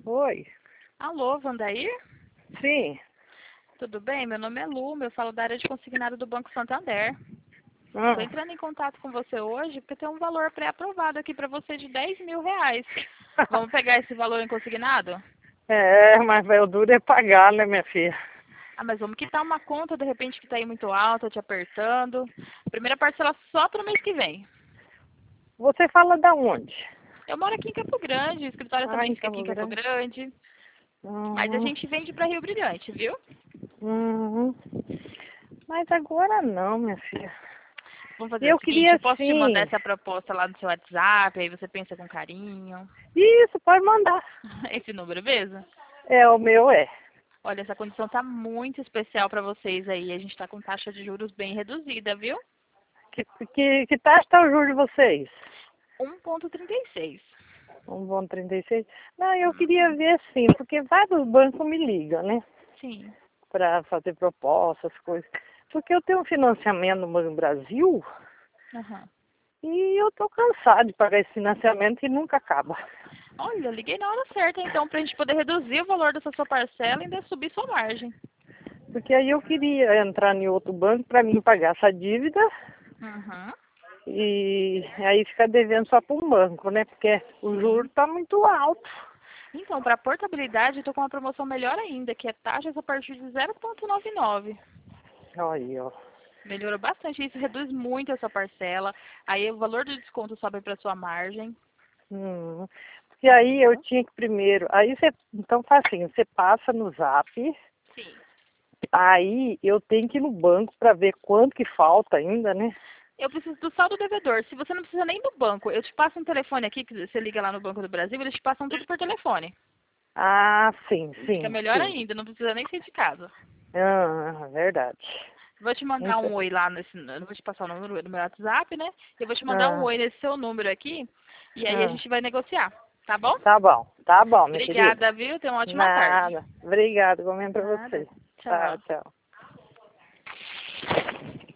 Oi. Alô, Wandair? Sim. Tudo bem? Meu nome é Lu, eu falo da área de consignado do Banco Santander. Estou Ah, entrando em contato com você hoje porque tem um valor pré-aprovado aqui para você de R$ 10.000. Vamos pegar esse valor em consignado? mas o duro é pagar, né, minha filha? Ah, mas vamos quitar uma conta, de repente, que está aí muito alta, te apertando. Primeira parcela só para o mês que vem. Você fala da onde? Eu moro aqui em Campo Grande, o escritório Ah, também em fica aqui Campo em Campo Grande. Grande. Mas a Uhum. gente vende para Rio Brilhante, viu? Uhum. Mas agora não, minha filha. Vamos fazer o Eu seguinte, queria eu posso te mandar sim. essa proposta lá no seu WhatsApp, aí você pensa com carinho. Isso, pode mandar. Esse número mesmo? O meu é. Olha, essa condição tá muito especial para vocês aí. A gente tá com taxa de juros bem reduzida, viu? Que taxa está o juro de vocês? 1,36. 1,36? Não, eu queria Uhum. ver sim, porque vários bancos me ligam, né? Sim. Para fazer propostas, coisas. Porque eu tenho um financiamento no Banco do Brasil. Aham. E eu tô cansada de pagar esse financiamento e nunca acaba. Olha, eu liguei na hora certa, então, pra gente poder reduzir o valor dessa sua parcela e ainda subir sua margem. Porque aí eu queria entrar em outro banco para mim pagar essa dívida Uhum. e aí ficar devendo só para um banco, né? Porque o juro Sim. tá muito alto. Então, para portabilidade, eu tô com uma promoção melhor ainda, que é taxas a partir de 0,99. Olha aí, ó. Melhorou bastante, isso reduz muito a sua parcela. Aí o valor do desconto sobe para sua margem, Hum. Porque aí eu entendeu? tinha que primeiro. Aí você. Então faz assim, você passa no Zap, Sim. aí eu tenho que ir no banco para ver quanto que falta ainda, né? Eu preciso do saldo devedor. Se você não precisa nem do banco, eu te passo um telefone aqui, que você liga lá no Banco do Brasil, eles te passam tudo por telefone. Ah, sim, Fica sim, melhor sim. ainda, não precisa nem sair de casa. Verdade. Vou te mandar Então, um oi lá nesse. Eu vou te passar o número do meu WhatsApp, né? Eu vou te mandar um ah, oi nesse seu número aqui. E aí a ah. gente vai negociar. Tá bom? Tá bom, minha querida. Obrigada, viu? Tenha uma ótima tarde. Nada. Obrigada, igualmente pra Nada. você. Tá, Tchau. tchau.